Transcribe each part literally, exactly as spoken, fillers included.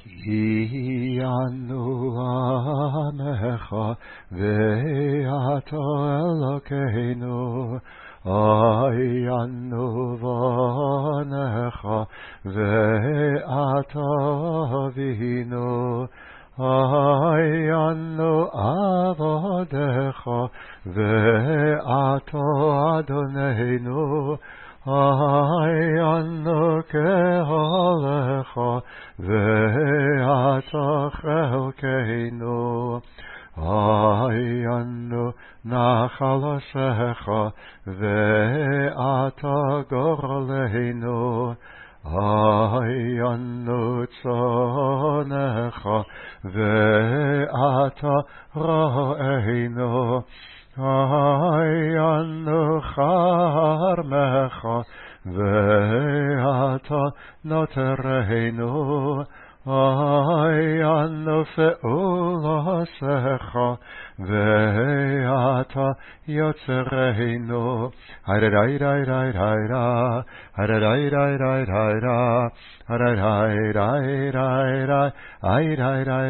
כי אנו עמך ואתה אלוקינו, אי אנו בניך ואתה אבינו, אי אנו עבדיך ואתה אדוננו, אי אנו קהלך ואתה חלקנו, אי אנו נחלתך ואתה גורלנו, אי אנו צאנך ואתה רוענו, אי אנו חרמך ואתה נוטרנו, אי אנו פעולתך ואתה יוצרנו. היי היי היי היי היי היי היי היי היי היי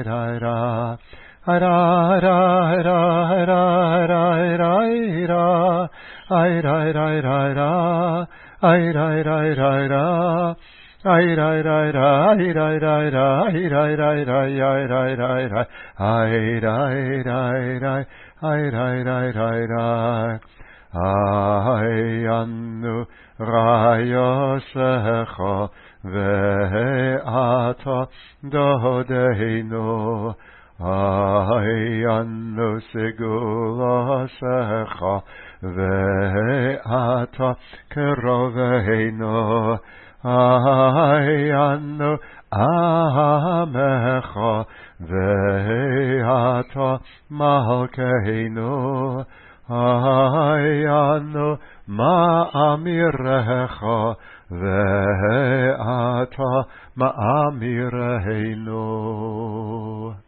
אנו רעיוסך ואתה דודנו, אי אנו סגולתך ואתה קרובנו, אי אנו עמך ואתה מלכנו, אי אנו מאמירך ואתה מאמירנו.